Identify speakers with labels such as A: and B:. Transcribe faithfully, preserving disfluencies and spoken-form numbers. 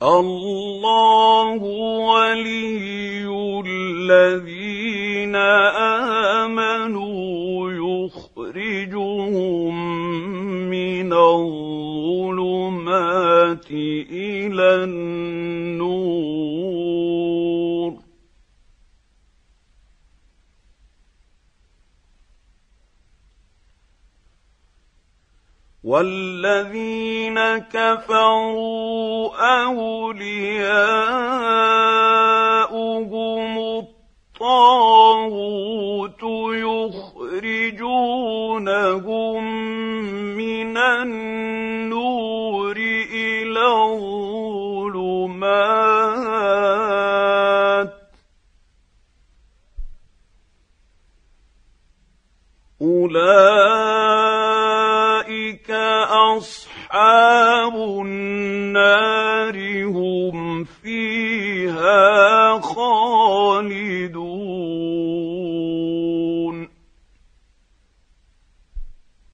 A: الله ولي الذين آمنوا يخرجهم من الظلمات إلى النور والذين كفروا أولياؤهم الطاغوت يخرجونهم من النور إلى الظلمات أولئك أصحاب النار هم فيها